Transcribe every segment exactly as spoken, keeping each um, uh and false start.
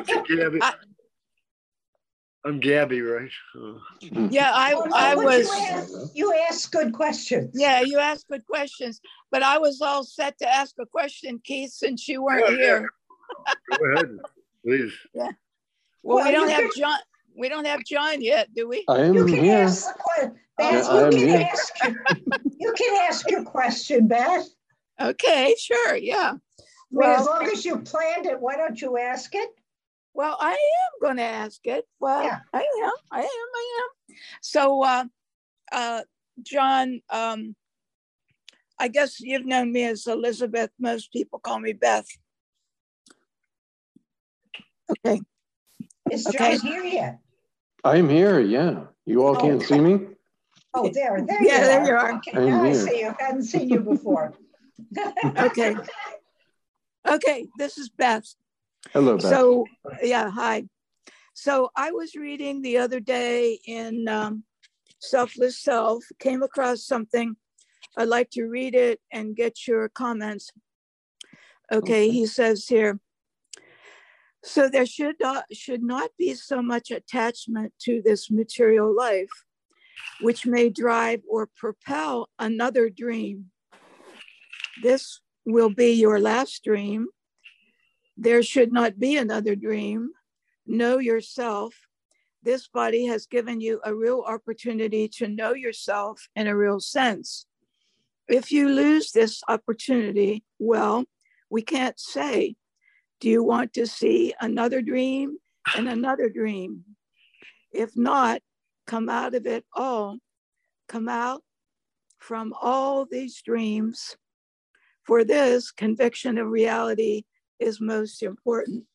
Gabby. I, I'm Gabby, right? Uh, yeah, I, Oh, no, I but was. You asked, you asked good questions. Yeah, you asked good questions, but I was all set to ask a question, Keith, since you weren't yeah, here. Yeah. Go ahead, please. Yeah. Well, Well, we don't you have could- John. We don't have John yet, do we? I am You can here. ask the question. Beth, Yeah, I you am can here. ask your, you can ask your question, Beth. Okay, sure, yeah. I mean, Well, as long as you planned it, why don't you ask it? well, I am going to ask it. Well, Yeah. I am, I am, I am. So, uh, uh, John, um, I guess you've known me as Elizabeth. Most people call me Beth. Okay. Is Okay. John here yet? I'm here, yeah. You all can't Oh. see me? Oh, there, there Yeah, you there are. you are. Okay, I'm now I here. see you. I hadn't seen you before. Okay. Okay, this is Beth. Hello, Beth. So, yeah, hi. So I was reading the other day in um, Selfless Self, came across something. I'd like to read it and get your comments. Okay, he says here, so there should not, should not be so much attachment to this material life, which may drive or propel another dream. This will be your last dream. There should not be another dream. Know yourself. This body has given you a real opportunity to know yourself in a real sense. If you lose this opportunity, well, we can't say, do you want to see another dream and another dream? If not, come out of it all. Come out from all these dreams. For this, conviction of reality is most important.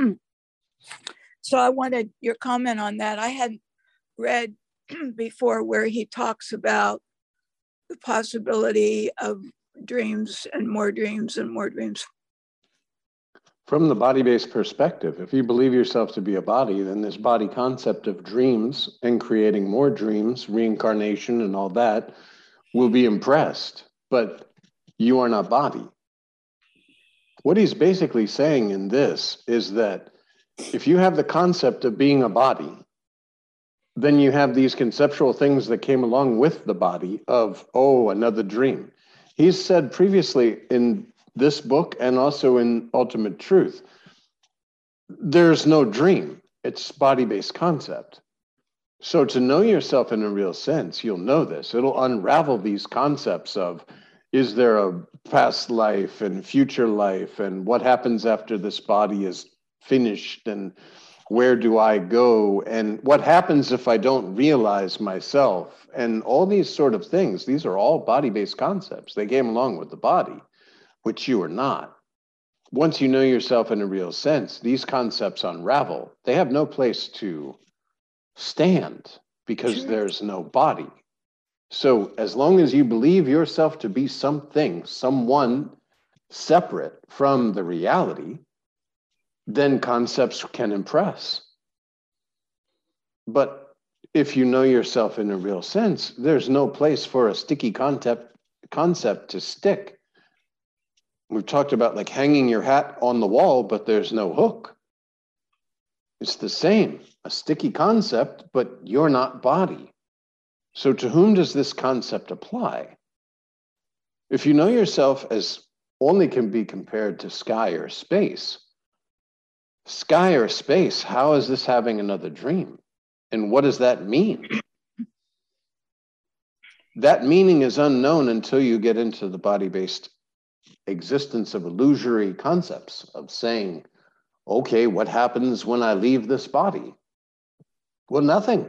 So I wanted your comment on that. I hadn't read before where he talks about the possibility of dreams and more dreams and more dreams. From the body-based perspective, if you believe yourself to be a body, then this body concept of dreams and creating more dreams, reincarnation and all that will be impressed, but you are not body. What he's basically saying in this is that if you have the concept of being a body, then you have these conceptual things that came along with the body of, oh, another dream. He's said previously in this book and also in Ultimate Truth, there's no dream. It's body-based concept. So to know yourself in a real sense, you'll know this. It'll unravel these concepts of, is there a past life and future life and what happens after this body is finished and where do I go and what happens if I don't realize myself and all these sort of things. These are all body-based concepts. They came along with the body, which you are not. Once you know yourself in a real sense, these concepts unravel. They have no place to stand because Sure. there's no body. So as long as you believe yourself to be something, someone separate from the reality, then concepts can impress. But if you know yourself in a real sense, there's no place for a sticky concept, concept to stick. We've talked about like hanging your hat on the wall, but there's no hook. It's the same, a sticky concept, but you're not body. So to whom does this concept apply? If you know yourself as only can be compared to sky or space, sky or space, how is this having another dream? And what does that mean? That meaning is unknown until you get into the body-based existence of illusory concepts of saying, okay, what happens when I leave this body? Well, nothing.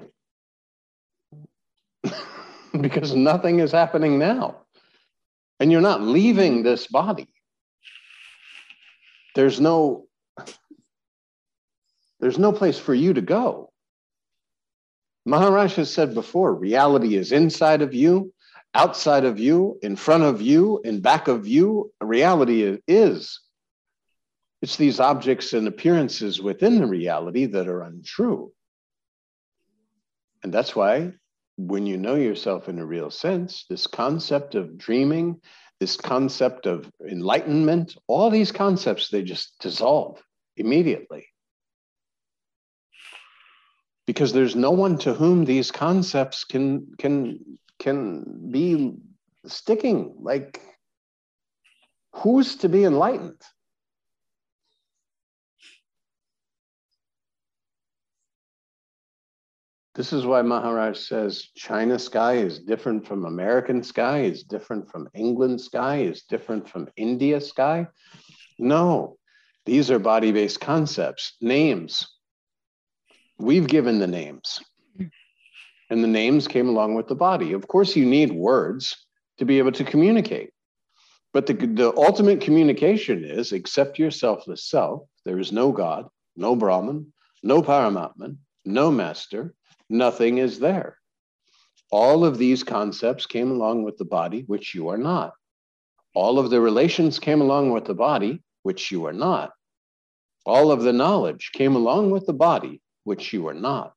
Because nothing is happening now. And you're not leaving this body. There's no, there's no place for you to go. Maharaj has said before, reality is inside of you, outside of you, in front of you, in back of you. Reality is. It's these objects and appearances within the reality that are untrue. And that's why when you know yourself in a real sense, this concept of dreaming, this concept of enlightenment, all these concepts, they just dissolve immediately. because there's no one to whom these concepts can can can be sticking. Like, who's to be enlightened? This is why Maharaj says China sky is different from American sky, is different from England sky, is different from India sky. No, these are body-based concepts, names. We've given the names, and the names came along with the body. Of course, you need words to be able to communicate, but the, the ultimate communication is accept your selfless self. There is no God, no Brahman, no Paramatman, no master. Nothing is there. All of these concepts came along with the body, which you are not. All of the relations came along with the body, which you are not. All of the knowledge came along with the body, which you are not.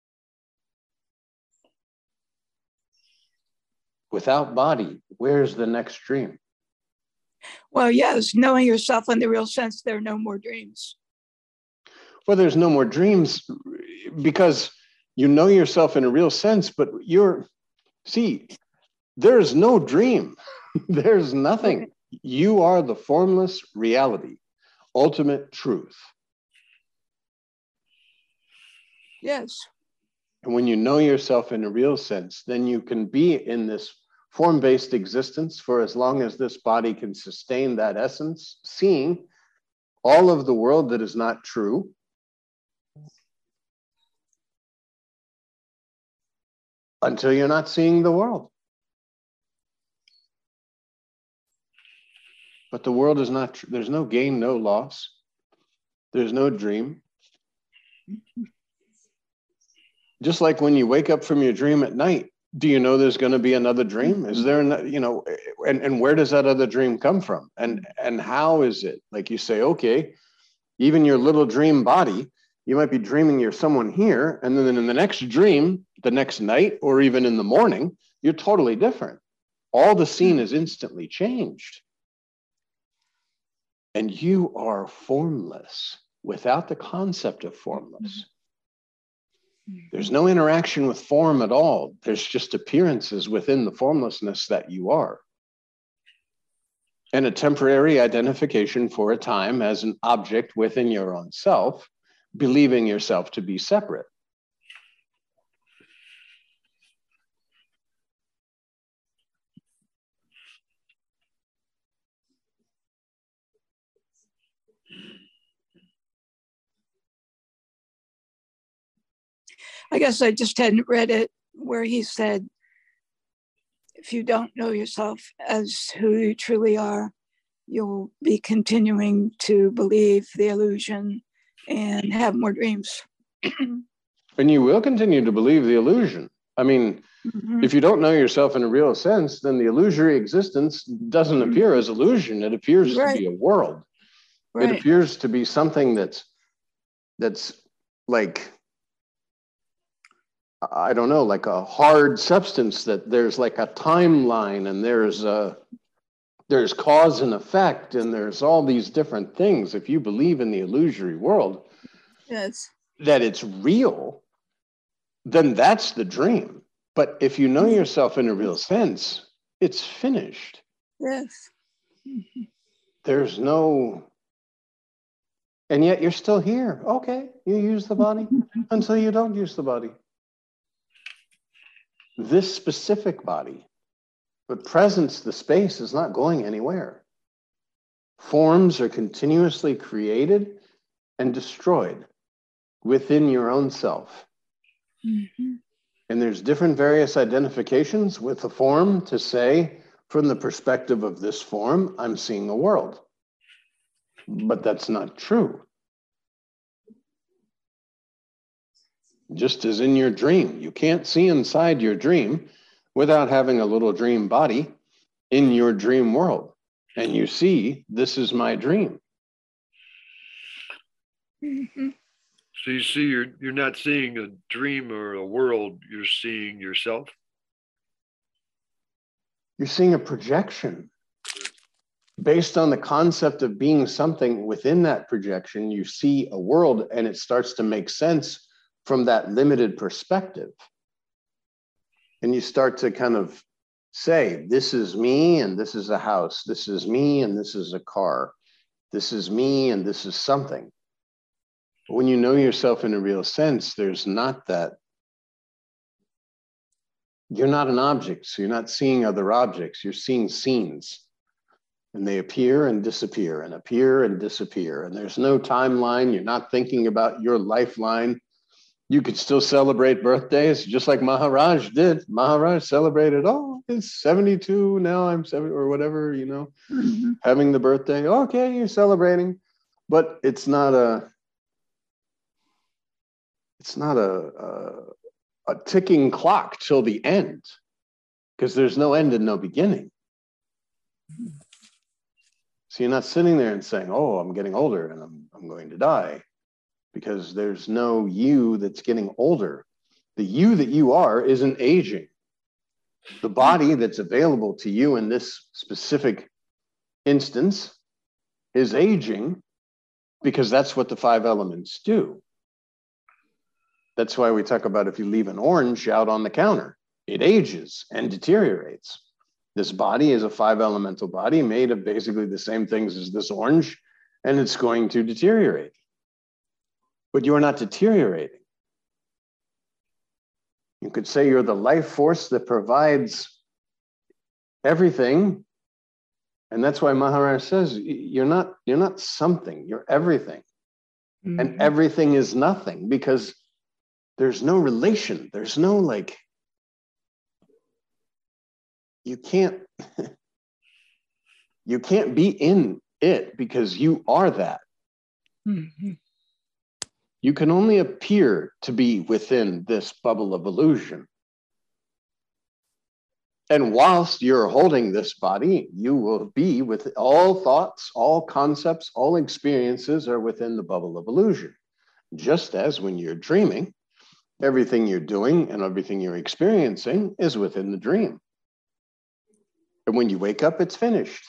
Without body, where's the next dream? Well, yes, knowing yourself in the real sense, there are no more dreams. Well, there's no more dreams because you know yourself in a real sense, but you're, see, there's no dream. There's nothing. You are the formless reality, ultimate truth. Yes. And when you know yourself in a real sense, then you can be in this form-based existence for as long as this body can sustain that essence, seeing all of the world that is not true, until you're not seeing the world. But the world is not true. There's no gain, no loss. There's no dream. Just like when you wake up from your dream at night, do you know there's going to be another dream? Is there, you know, and, and where does that other dream come from? And, and how is it? Like you say, okay, even your little dream body, you might be dreaming you're someone here, and then in the next dream, the next night, or even in the morning, you're totally different. All the scene is instantly changed. And you are formless without the concept of formless. There's no interaction with form at all. There's just appearances within the formlessness that you are. And a temporary identification for a time as an object within your own self, believing yourself to be separate. I guess I just hadn't read it where he said, if you don't know yourself as who you truly are, you'll be continuing to believe the illusion and have more dreams. And you will continue to believe the illusion. I mean, mm-hmm. if you don't know yourself in a real sense, then the illusory existence doesn't mm-hmm. appear as illusion. It appears right. to be a world. Right. It appears to be something that's, that's like, I don't know, like a hard substance that there's like a timeline and there's a, there's cause and effect and there's all these different things. If you believe in the illusory world, yes, that it's real, then that's the dream. But if you know yourself in a real sense, it's finished. Yes. There's no, and yet you're still here. Okay, you use the body until you don't use the body. This specific body, but presence, the space is not going anywhere. Forms are continuously created and destroyed within your own self. Mm-hmm. And there's different various identifications with the form to say, from the perspective of this form, I'm seeing a world. But that's not true. Just as in your dream, you can't see inside your dream without having a little dream body in your dream world. And you see, this is my dream. Mm-hmm. So you see, you're you're not seeing a dream or a world, you're seeing yourself. You're seeing a projection. Based on the concept of being something within that projection, you see a world and it starts to make sense from that limited perspective. And you start to kind of say, this is me and this is a house. This is me and this is a car. This is me and this is something. But when you know yourself in a real sense, there's not that. You're not an object, so you're not seeing other objects. You're seeing scenes. And they appear and disappear and appear and disappear. And there's no timeline. You're not thinking about your lifeline. You could still celebrate birthdays just like Maharaj did. Maharaj celebrated, oh, it's seventy-two, now I'm seventy, or whatever, you know, mm-hmm. having the birthday. Okay, you're celebrating. But it's not a, it's not a, a, a ticking clock till the end, because there's no end and no beginning. So you're not sitting there and saying, oh, I'm getting older and I'm, I'm going to die, because there's no you that's getting older. The you that you are isn't aging. The body that's available to you in this specific instance is aging, because that's what the five elements do. That's why we talk about if you leave an orange out on the counter, it ages and deteriorates. This body is a five elemental body made of basically the same things as this orange, and it's going to deteriorate. But you are not deteriorating. You could say you're the life force that provides everything. And that's why Maharaj says you're not, you're not something, you're everything. Mm-hmm. And everything is nothing, because there's no relation. There's no like, you can't, you can't be in it because you are that. Mm-hmm. You can only appear to be within this bubble of illusion. And whilst you're holding this body, you will be with all thoughts, all concepts, all experiences are within the bubble of illusion. Just as when you're dreaming, everything you're doing and everything you're experiencing is within the dream. And when you wake up, it's finished.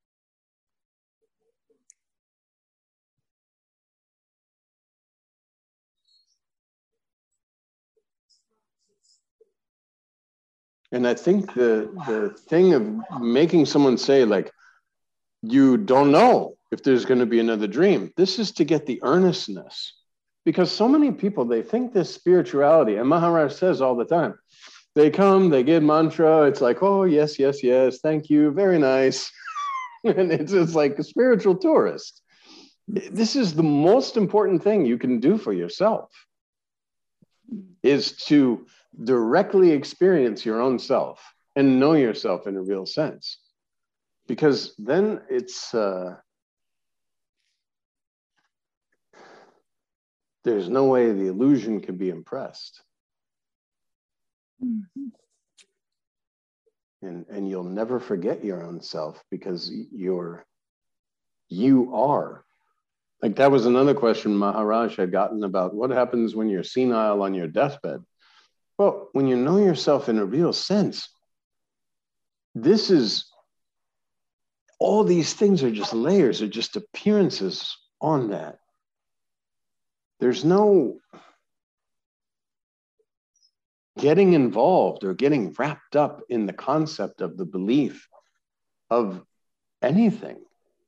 And I think the, the thing of making someone say, like, you don't know if there's going to be another dream, this is to get the earnestness. Because so many people, they think this spirituality, and Maharaj says all the time, they come, they get mantra, it's like, oh, yes, yes, yes, thank you, very nice. And it's just like a spiritual tourist. This is the most important thing you can do for yourself, is to directly experience your own self and know yourself in a real sense. Because then it's, uh, there's no way the illusion can be impressed. Mm-hmm. And, and you'll never forget your own self, because you're, you are. Like that was another question Maharaj had gotten about what happens when you're senile on your deathbed. Well, when you know yourself in a real sense, this is, all these things are just layers, are just appearances on that. There's no getting involved or getting wrapped up in the concept of the belief of anything.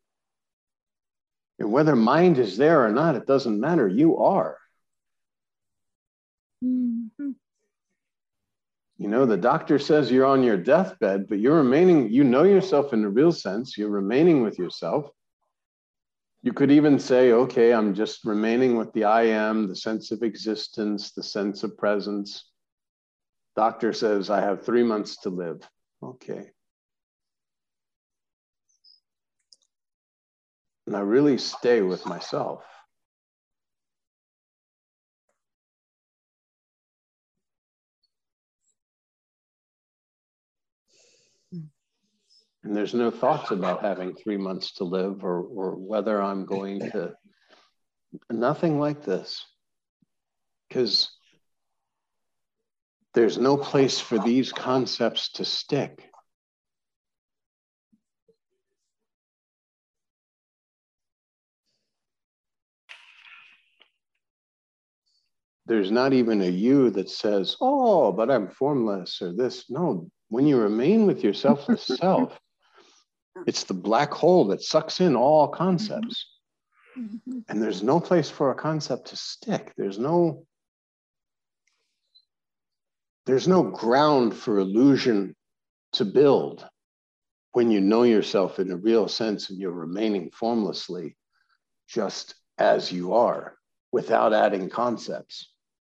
And whether mind is there or not, it doesn't matter. You are. Mm-hmm. You know, the doctor says you're on your deathbed, but you're remaining, you know yourself in a real sense, you're remaining with yourself. You could even say, okay, I'm just remaining with the I am, the sense of existence, the sense of presence. Doctor says, I have three months to live. Okay. And I really stay with myself. And there's no thoughts about having three months to live, or, or whether I'm going to, nothing like this. Because there's no place for these concepts to stick. there's not even a you that says, oh, but I'm formless or this. No, when you remain with your selfless self, it's the black hole that sucks in all concepts. Mm-hmm. And there's no place for a concept to stick. There's no, there's no ground for illusion to build when you know yourself in a real sense and you're remaining formlessly just as you are without adding concepts.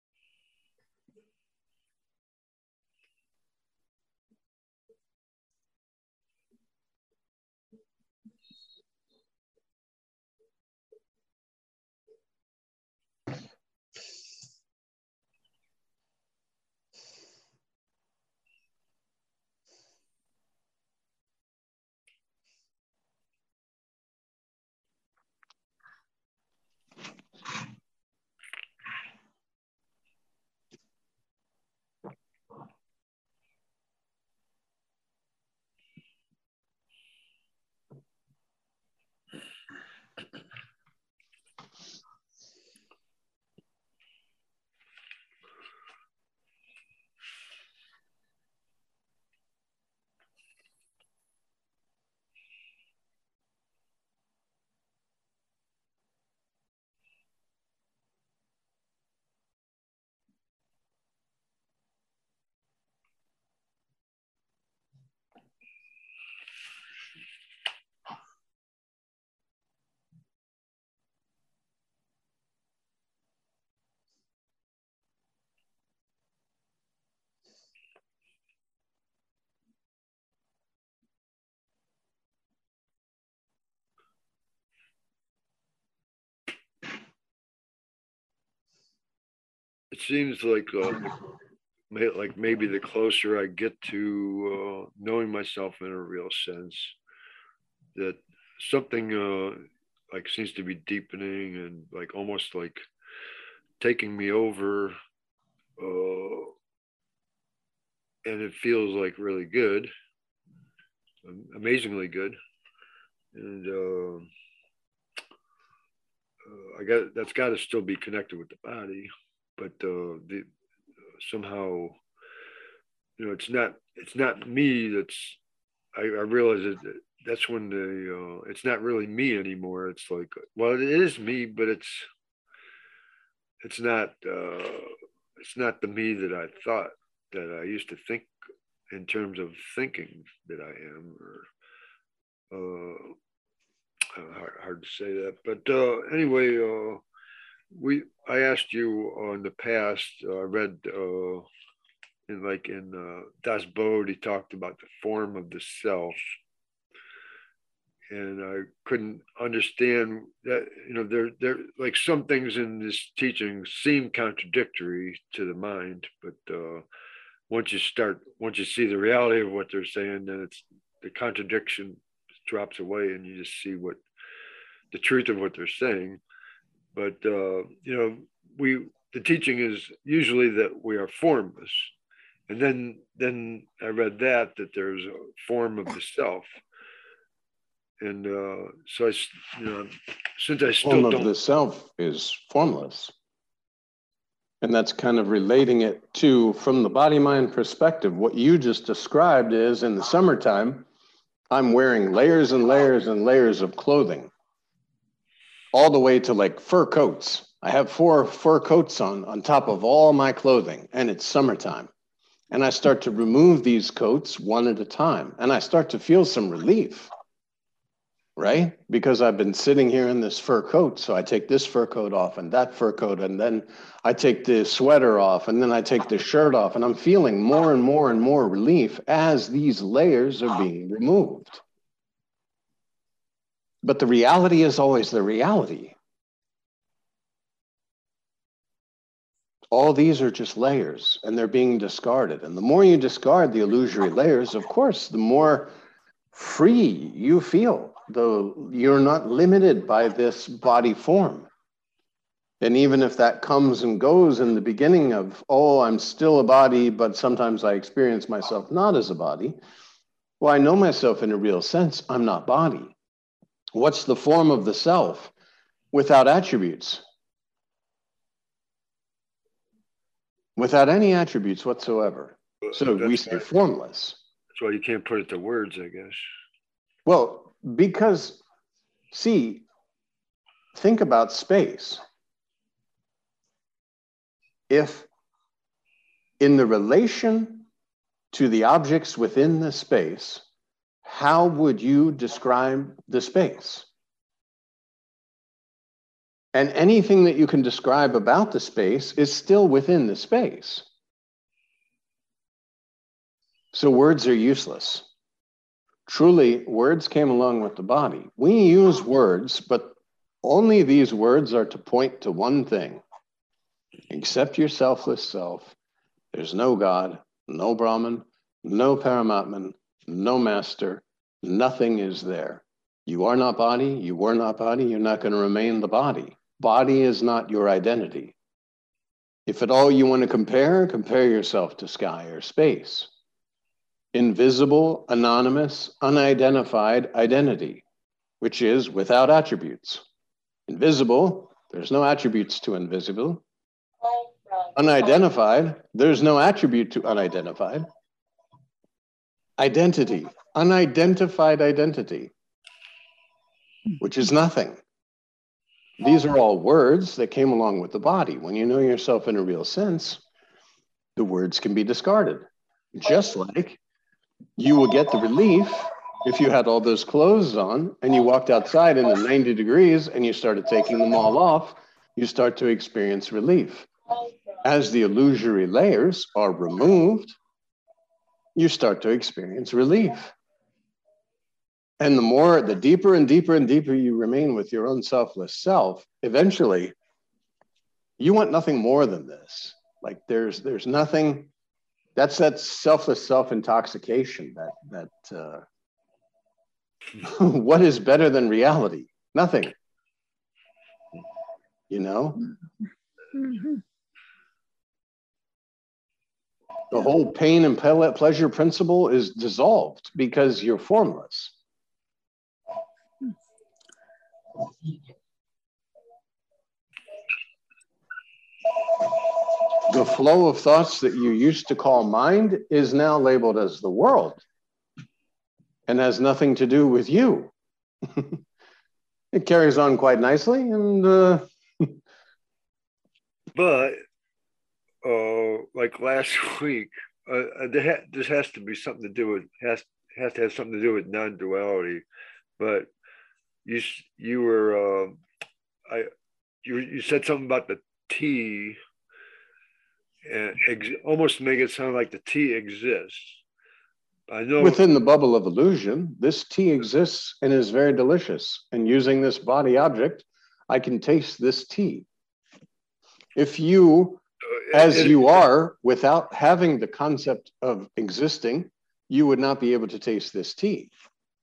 It seems like uh, may, like maybe the closer I get to uh, knowing myself in a real sense, that something uh, like seems to be deepening and like almost like taking me over, uh, and it feels like really good, amazingly good, and uh, uh, I got that's got to still be connected with the body, but uh, the somehow, you know, it's not it's not me. That's I, I realize that that's when the uh, it's not really me anymore. It's like, well, it is me, but it's it's not uh, it's not the me that I thought that I used to think in terms of thinking that I am, or uh, hard, hard to say that. But uh, anyway, uh, we I asked you in the past. Uh, I read uh, in like in uh, Das Boot, he talked about the form of the self, and I couldn't understand that. You know, there there like some things in this teaching seem contradictory to the mind, but uh, once you start, once you see the reality of what they're saying, then it's the contradiction drops away, and you just see what the truth of what they're saying. But uh, you know, we the teaching is usually that we are formless, and then then I read that that there's a form of the self, and uh, so I, you know, since I still Form of don't. the self is formless. And that's kind of relating it to, from the body-mind perspective, what you just described is in the summertime, I'm wearing layers and layers and layers of clothing, all the way to like fur coats. I have four fur coats on, on top of all my clothing, and it's summertime. And I start to remove these coats one at a time, and I start to feel some relief, right? Because I've been sitting here in this fur coat. So I take this fur coat off and that fur coat, and then I take the sweater off, and then I take the shirt off, and I'm feeling more and more and more relief as these layers are being removed. But the reality is always the reality. All these are just layers, and they're being discarded. And the more you discard the illusory layers, of course, the more free you feel. Though you're not limited by this body form. And even if that comes and goes in the beginning of, oh, I'm still a body, but sometimes I experience myself not as a body. Well, I know myself in a real sense. I'm not body. What's the form of the self without attributes? without any attributes whatsoever. So That's we say why, formless. that's why you can't put it to words, I guess. Well, because, see, think about space. If in the relation to the objects within the space, how would you describe the space? And anything that you can describe about the space is still within the space. So words are useless. Truly, words came along with the body. We use words, but only these words are to point to one thing. Accept your selfless self. There's no God, no Brahman, no Paramatman, no master. Nothing is there. You are not body. You were not body. You're not going to remain the body. Body is not your identity. If at all you want to compare, compare yourself to sky or space. Invisible, anonymous, unidentified identity, which is without attributes. Invisible, there's no attributes to invisible. Unidentified, there's no attribute to unidentified. Identity, unidentified identity, which is nothing. These are all words that came along with the body. When you know yourself in a real sense, the words can be discarded. Just like you will get the relief if you had all those clothes on and you walked outside in the ninety degrees and you started taking them all off, you start to experience relief. As the illusory layers are removed, you start to experience relief. And the more, the deeper and deeper and deeper you remain with your own selfless self, eventually you want nothing more than this. Like there's, there's nothing, that's that selfless self-intoxication that, that, uh, what is better than reality? Nothing, you know? Mm-hmm. The whole pain and pleasure principle is dissolved because you're formless. The flow of thoughts that you used to call mind is now labeled as the world and has nothing to do with you. It carries on quite nicely. And uh... but uh, like last week, uh, this has to be something to do with, has, has to have something to do with non-duality. But you, you were, uh, I, you, you said something about the T, and ex almost make it sound like the T exists. I know within the bubble of illusion, this tea exists and is very delicious. And using this body object, I can taste this tea. If you, as it, you are, without having the concept of existing, you would not be able to taste this tea.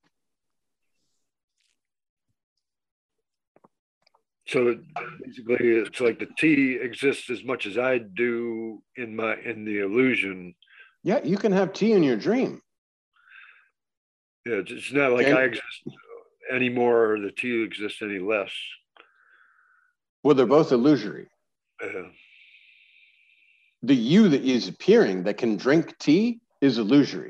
So basically, it's like the tea exists as much as I do in my in the illusion. Yeah, you can have tea in your dream. Yeah, it's not like and, I exist any more or the tea exists any less. Well, they're both illusory. Yeah. The you that is appearing that can drink tea is illusory.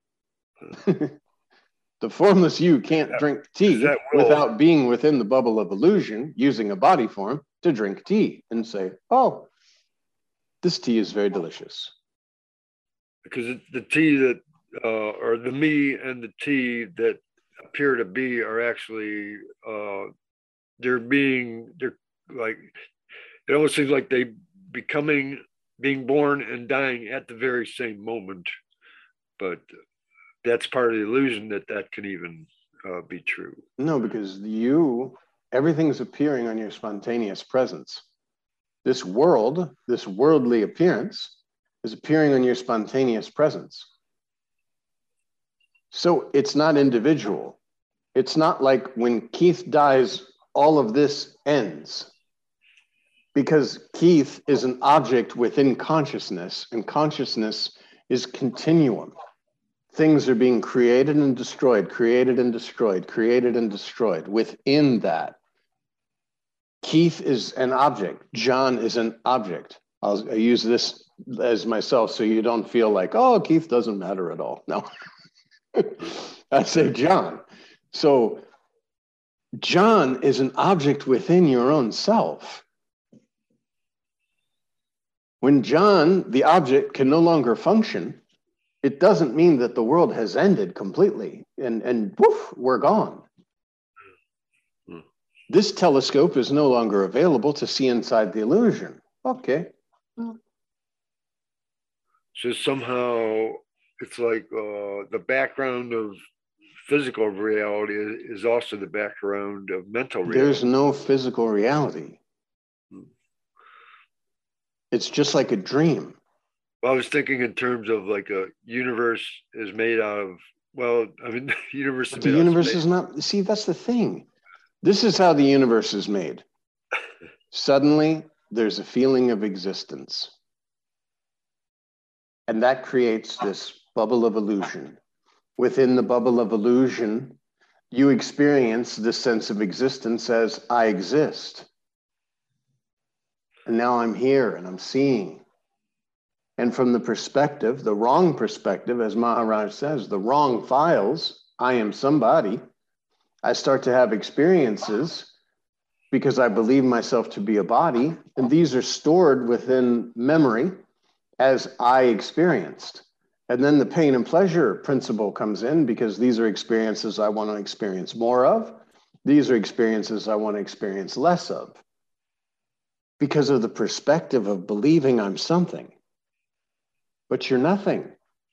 The formless you can't that, drink tea without being within the bubble of illusion, using a body form to drink tea and say, oh, this tea is very delicious. Because the tea that, uh, or the me and the tea that appear to be are actually, uh, they're being, they're like, it almost seems like they becoming, being born and dying at the very same moment. But that's part of the illusion that that can even uh, be true. No, because you, everything's appearing on your spontaneous presence. This world, this worldly appearance is appearing on your spontaneous presence. So it's not individual. It's not like when Keith dies, all of this ends. Because Keith is an object within consciousness, and consciousness is continuum. Things are being created and destroyed, created and destroyed, created and destroyed. Within that, Keith is an object. John is an object. I'll I use this as myself so you don't feel like, oh, Keith doesn't matter at all. No. I say John. So John is an object within your own self. When John, the object, can no longer function, it doesn't mean that the world has ended completely and, and woof, we're gone. Hmm. This telescope is no longer available to see inside the illusion. Okay. So somehow it's like uh, the background of physical reality is also the background of mental reality. There's no physical reality. Hmm. It's just like a dream. Well, I was thinking in terms of like a universe is made out of, well, I mean, the universe is but the made universe out of is not, see, that's the thing. This is how the universe is made. Suddenly, there's a feeling of existence. And that creates this bubble of illusion. Within the bubble of illusion, you experience this sense of existence as I exist. And now I'm here and I'm seeing. And from the perspective, the wrong perspective, as Maharaj says, the wrong files, I am somebody, I start to have experiences because I believe myself to be a body. And these are stored within memory as I experienced. And then the pain and pleasure principle comes in because these are experiences I want to experience more of. These are experiences I want to experience less of. Because of the perspective of believing I'm something. But you're nothing.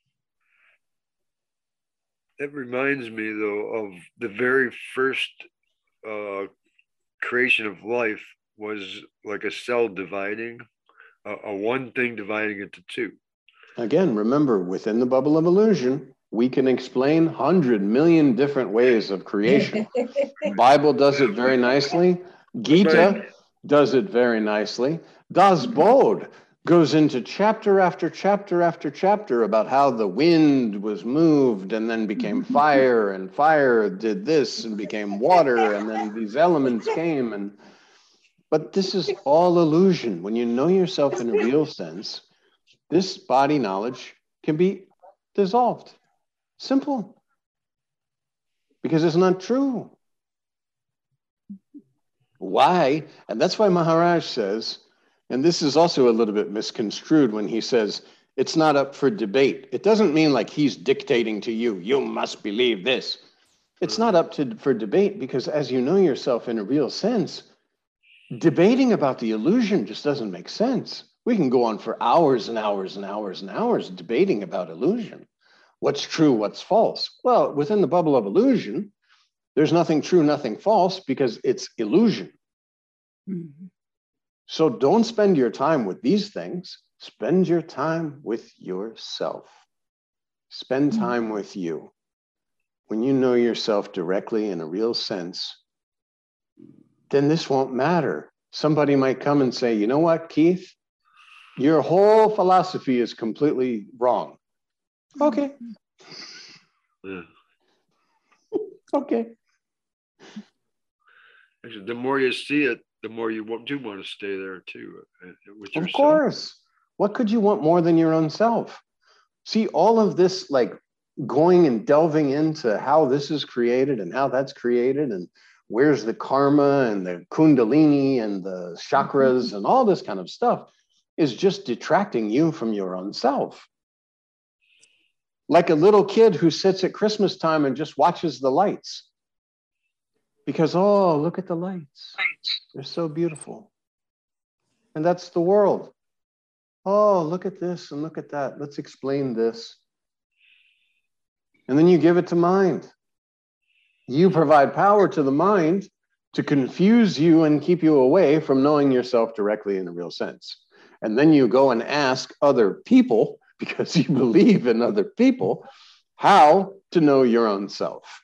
It reminds me, though, of the very first uh, creation of life was like a cell dividing, a, a one thing dividing into two. Again, remember, within the bubble of illusion, we can explain one hundred million different ways of creation. Bible does it very nicely. Gita does it very nicely. Das Bod goes into chapter after chapter after chapter about how the wind was moved and then became fire, and fire did this and became water, and then these elements came. And but this is all illusion. When you know yourself in a real sense, this body knowledge can be dissolved. Simple. Because it's not true. Why? And that's why Maharaj says, and this is also a little bit misconstrued when he says, it's not up for debate. It doesn't mean like he's dictating to you, you must believe this. It's not up to for debate because as you know yourself in a real sense, debating about the illusion just doesn't make sense. We can go on for hours and hours and hours and hours debating about illusion. What's true, what's false? Well, within the bubble of illusion, there's nothing true, nothing false because it's illusion. Mm-hmm. So don't spend your time with these things. Spend your time with yourself. Spend time mm-hmm. with you. When you know yourself directly in a real sense, then this won't matter. Somebody might come and say, you know what, Keith? Your whole philosophy is completely wrong. Okay. Yeah. Okay. Actually, the more you see it, the more you do want to stay there too. With of course. What could you want more than your own self? See, all of this, like going and delving into how this is created and how that's created and where's the karma and the kundalini and the chakras and all this kind of stuff is just detracting you from your own self. Like a little kid who sits at Christmas time and just watches the lights. Because, oh, look at the lights. They're so beautiful. And that's the world. Oh, look at this and look at that. Let's explain this. And then you give it to mind. You provide power to the mind to confuse you and keep you away from knowing yourself directly in a real sense. And then you go and ask other people, because you believe in other people, how to know your own self.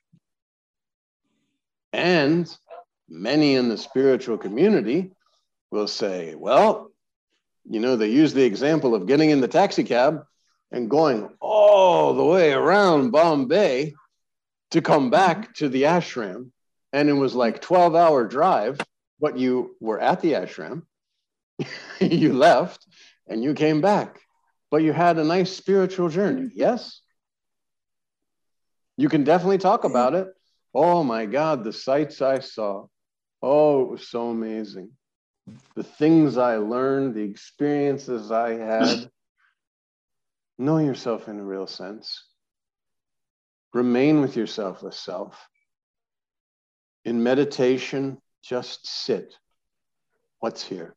And many in the spiritual community will say, well, you know, they use the example of getting in the taxi cab and going all the way around Bombay to come back to the ashram. And it was like twelve hour drive, but you were at the ashram, you left, and you came back, but you had a nice spiritual journey. Yes? You can definitely talk about it. Oh my God, the sights I saw. Oh, it was so amazing. The things I learned, the experiences I had. Know yourself in a real sense. Remain with your selfless self. In meditation, just sit. What's here?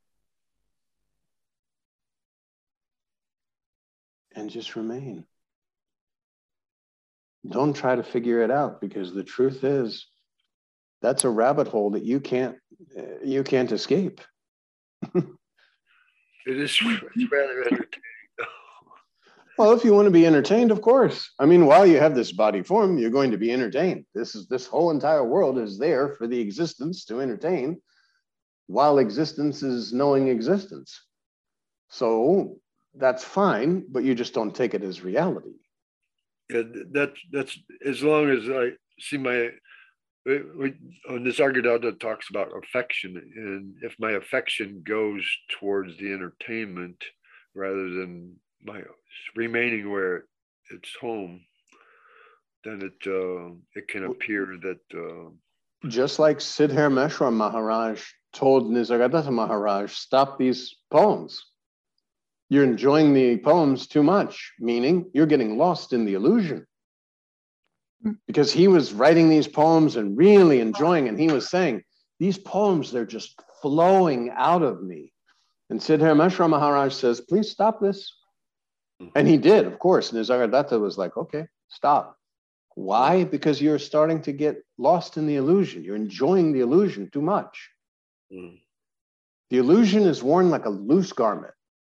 And just remain. Don't try to figure it out, because the truth is, that's a rabbit hole that you can't, you can't escape. It is, it's rather entertaining. Well, if you want to be entertained, of course. I mean, while you have this body form, you're going to be entertained. This is this whole entire world is there for the existence to entertain, while existence is knowing existence. So that's fine, but you just don't take it as reality. Yeah, that's that's as long as I see my we, we, on this Nisargadatta talks about affection, and if my affection goes towards the entertainment rather than my remaining where it's home, then it uh, it can appear that uh, just like Siddharmeshwar Maharaj told Nisargadatta Maharaj, stop these poems. You're enjoying the poems too much, meaning you're getting lost in the illusion. Because he was writing these poems and really enjoying, and he was saying, these poems, they're just flowing out of me. And Siddharmeshwar Maharaj says, please stop this. And he did, of course. Nisargadatta was like, okay, stop. Why? Because you're starting to get lost in the illusion. You're enjoying the illusion too much. Mm. The illusion is worn like a loose garment.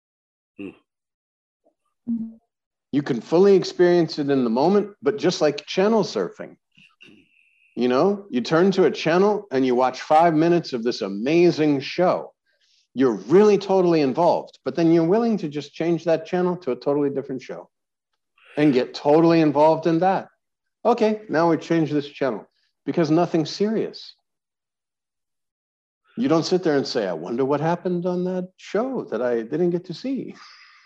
Mm. You can fully experience it in the moment, but just like channel surfing, you know, you turn to a channel and you watch five minutes of this amazing show. You're really totally involved, but then you're willing to just change that channel to a totally different show and get totally involved in that. Okay, now we change this channel because nothing's serious. You don't sit there and say, I wonder what happened on that show that I didn't get to see.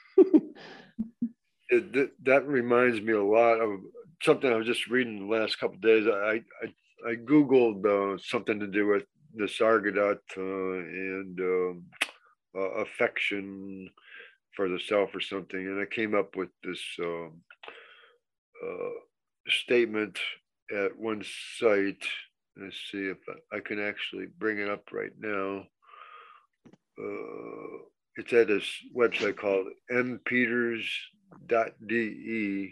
It, that, that reminds me a lot of something I was just reading the last couple of days. I I, I Googled uh, something to do with Nisargadatta and um, uh, affection for the self or something, and I came up with this um, uh, statement at one site. Let's see if I can actually bring it up right now. Uh, it's at this website called m peters dot d e,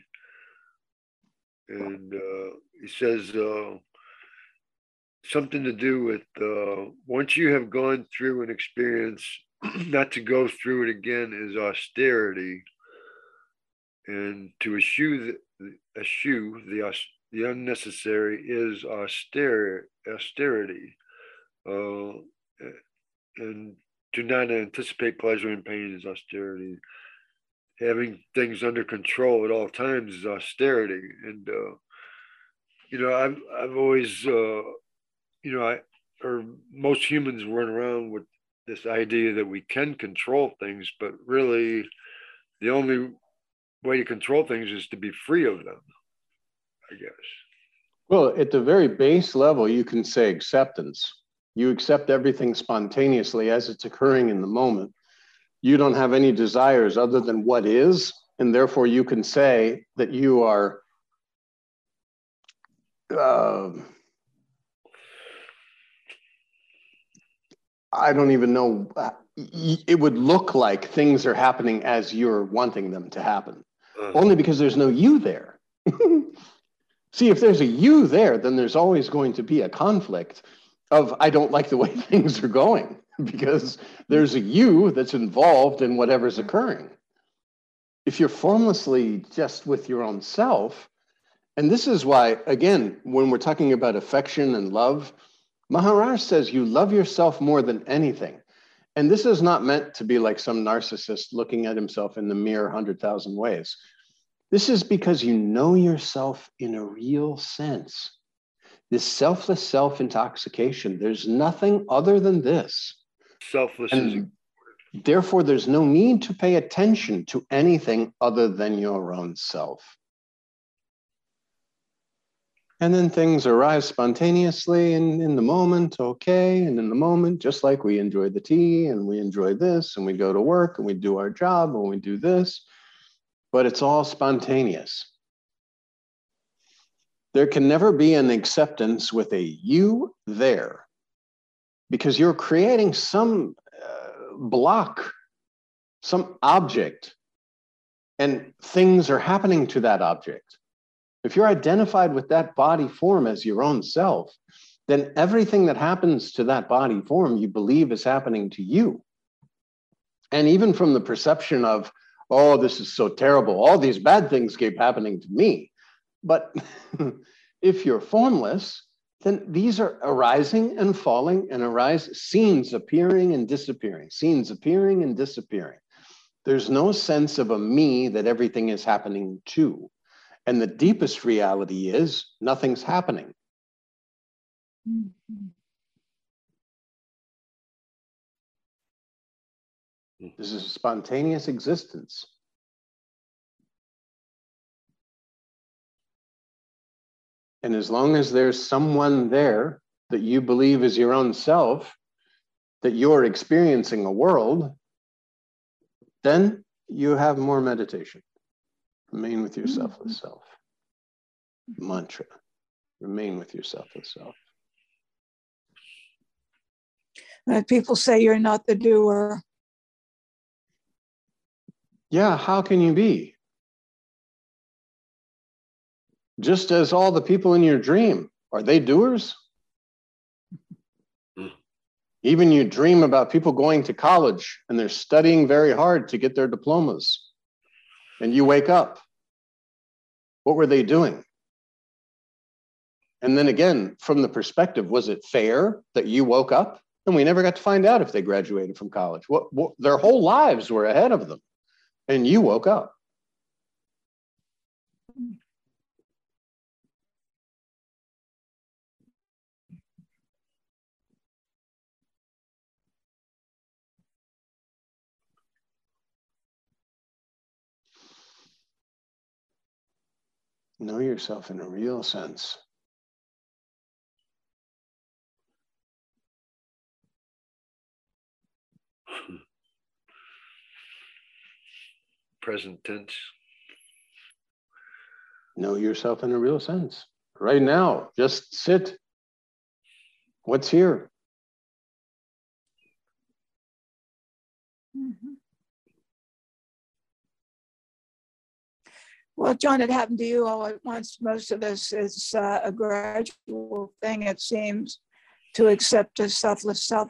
and uh, it says uh, something to do with uh, once you have gone through an experience, not to go through it again is austerity, and to eschew the, eschew the, the unnecessary is auster, austerity, uh, and do not anticipate pleasure and pain is austerity. Having things under control at all times is austerity. And, uh, you know, I've, I've always, uh, you know, I, or most humans run around with this idea that we can control things, but really the only way to control things is to be free of them, I guess. Well, at the very base level, you can say acceptance. You accept everything spontaneously as it's occurring in the moment. You don't have any desires other than what is, and therefore you can say that you are uh, I don't even know, it would look like things are happening as you're wanting them to happen, uh-huh. Only because there's no you there. See, if there's a you there, then there's always going to be a conflict of, I don't like the way things are going, because there's a you that's involved in whatever's occurring. If you're formlessly just with your own self, and this is why, again, when we're talking about affection and love, Maharaj says you love yourself more than anything. And this is not meant to be like some narcissist looking at himself in the mirror a hundred thousand ways. This is because you know yourself in a real sense. This selfless self-intoxication, there's nothing other than this. Selfless and, is Therefore, there's no need to pay attention to anything other than your own self. And then things arise spontaneously and in the moment, okay. And in the moment, just like we enjoy the tea and we enjoy this and we go to work and we do our job and we do this, but it's all spontaneous. There can never be an acceptance with a you there because you're creating some uh, block, some object, and things are happening to that object. If you're identified with that body form as your own self, then everything that happens to that body form you believe is happening to you. And even from the perception of, oh, this is so terrible, all these bad things keep happening to me. But if you're formless, then these are arising and falling and arise, scenes appearing and disappearing, scenes appearing and disappearing. There's no sense of a me that everything is happening to. And the deepest reality is nothing's happening. Mhm. This is a spontaneous existence. And as long as there's someone there that you believe is your own self, that you're experiencing a world, then you have more meditation. Remain with your selfless self. Mantra. Remain with your selfless self. And people say you're not the doer. Yeah, how can you be? Just as all the people in your dream, are they doers? Mm. Even you dream about people going to college and they're studying very hard to get their diplomas. And you wake up. What were they doing? And then again, from the perspective, was it fair that you woke up? And we never got to find out if they graduated from college. What, what, their whole lives were ahead of them. And you woke up. Know yourself in a real sense. Present tense. Know yourself in a real sense. Right now, just sit. What's here? Mhm. Well, John, it happened to you all at once. Most of us, it's uh, a gradual thing, it seems, to accept a selfless self.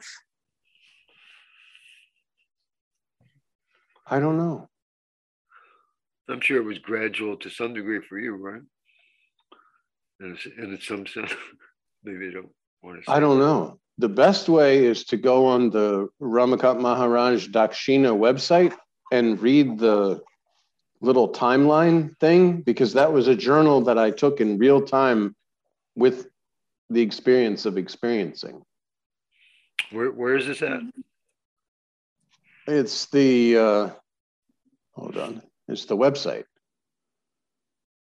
I don't know. I'm sure it was gradual to some degree for you, right? And in some sense, maybe I don't want to say I don't that. know. The best way is to go on the Ramakant Maharaj Dakshina website and read the little timeline thing, because that was a journal that I took in real time with the experience of experiencing. Where, where is this at? It's the, uh, hold on, it's the website.